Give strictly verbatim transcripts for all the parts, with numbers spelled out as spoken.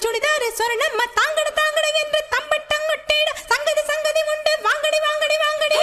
சுடிதாரு சொரணம்மா தாங்கட தாங்கட என்று தம்பட்டங்கொட்டிட சங்கதி சங்கதி உண்டு வாங்கடி வாங்கடி வாங்கடி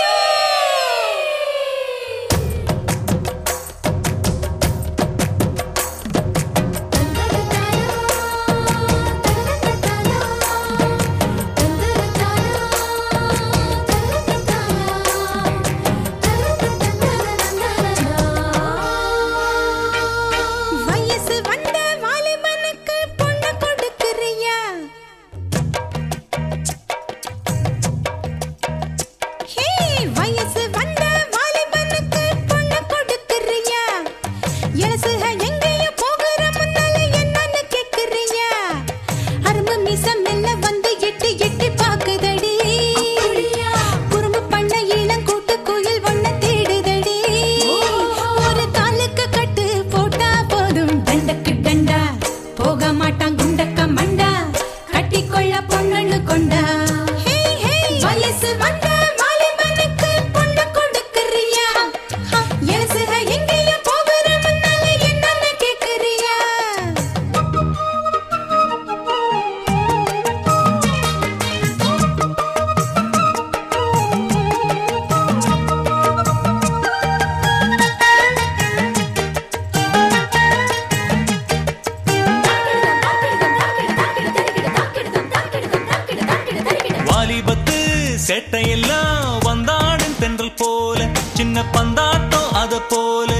சேட்டையெல்லாம் வந்தாடும் தென்றல் போல சின்ன பந்தாட்டம் அத போல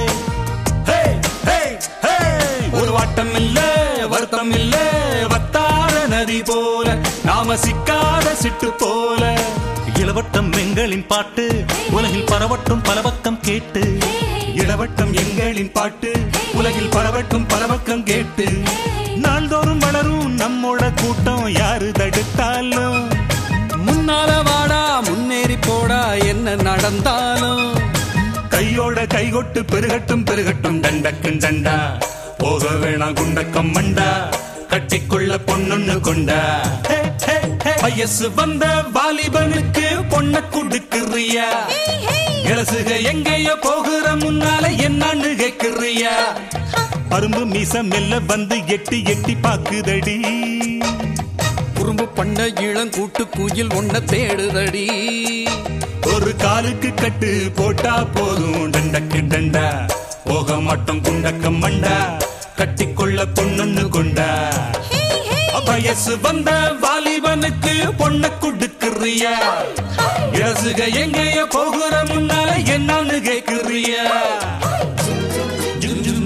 ஒரு வாட்டம் இல்ல வருத்தம் இல்ல வத்தார நதி போல நாம சிக்காத சிட்டு போல இளவட்டம் எங்களின் பாட்டு உலகில் பரவட்டும் பல பக்கம் கேட்டு இளவட்டம் எங்களின் பாட்டு உலகில் பரவட்டும் பல பக்கம் கேட்டு நாள்தோறும் வளரும் நம்மோட கூட்டம் யாரு தடுத்தாலும் முன்னால வாடா முன்னேறி போடா என்ன நடந்தாலும் கையோட கைகொட்டு பெருகட்டும் பெருகட்டும் தண்டக்கும் தண்டா போக வேணாம் குண்டக்கம் மண்டா கட்டிக்கொள்ள பொண்ணொன்னு கொண்டா வயசு வந்த வாலிபனுக்கு பொண்ண கொடுக்குறியா இளசுக எங்கேயோ போகிற முன்னால என்னன்னு கேக்குறியா அரும்பு மீச மெல்ல வந்து எட்டி எட்டி பாக்குதடி குறும்பு பண்ண இளங்கூட்டு குயில் ஒன்ன தேடுதடி ஒரு காலுக்கு கட்டு போட்டா போதும் டண்டக்கு டண்டா போக மாட்டோம் குண்டக்கம் மண்டா கட்டிக்கொள்ள பொண்ணு கொண்டா வயசு வந்த வாலிபனுக்கு பொண்ண கொடுக்குறியா இளசுக எங்கேயோ போகிற முன்னால என்னன்னு கேக்குறியா ஜும் ஜும்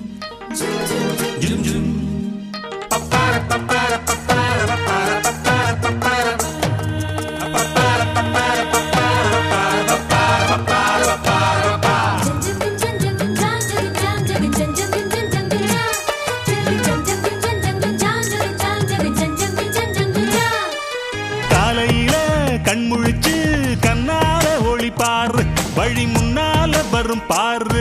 ஜும் ஜும் பப்பார பப்பார பப்பார பப்பார பப்பார பப்பார பப்பார பப்பார பப்பார பப்பார பப்பார காலையில கண்முழிச்சு கண்ணால ஒளி பாரு வழி முன்னால வரும் பாரு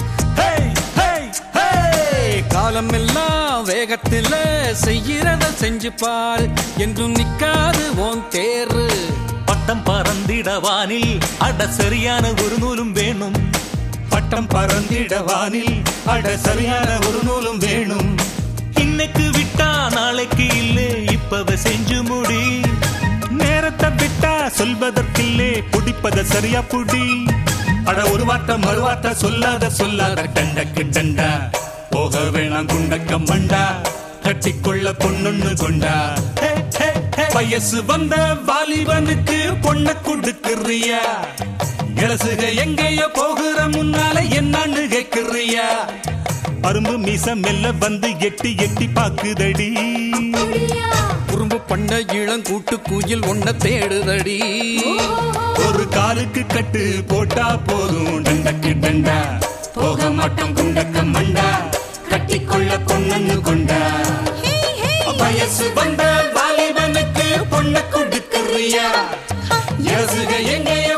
காலம் எல்லாம் வேகத்தில செய்யறத செஞ்சு பாரு என்றும் நிக்காது ஓன் தேர்வு பட்டம் பறந்திடவானில் அட சரியான ஒரு நூலும் வேணும் பட்டம் பறந்திடவானில் அட சரியான ஒரு நூலும் வேணும் இன்னைக்கு விட்டா நாளைக்கு இல்லே இப்பவ செஞ்சு முடி நேரத்தை விட்டா சொல்வதற்கில்லே புடிப்பத சரியா புடி அட ஒரு வார்த்தை மறுவார்த்தை சொல்லாத சொல்லாத டண்டக்கு டண்டா போக வேணாம் குண்டக்கம் மண்டா கட்டிக்கொள்ள பொண்ணொன்னு கொண்டா வயசு வந்த வாலிபனுக்கு பொண்ண கொடுக்குறியா இளசுக எங்கேயோ போகிற முன்னால என்னன்னு கேக்குறியா அரும்பு மீச மெல்ல வந்து எட்டி எட்டி பாக்குதடி குறும்பு பண்ண இளங்கூட்டு குயில் ஒன்ன தேடுதடி ஒரு காலுக்கு கட்டு போட்டா போதும் டண்டக்கு டண்டா போக மாட்டோம் குண்டக்கம் மண்டா கட்டிக்கொள்ள பொண்ணு கொண்டா வயசு வந்த வாலிபனுக்கு பொண்ண கொடுக்குறியா இளசுக எங்கேயோ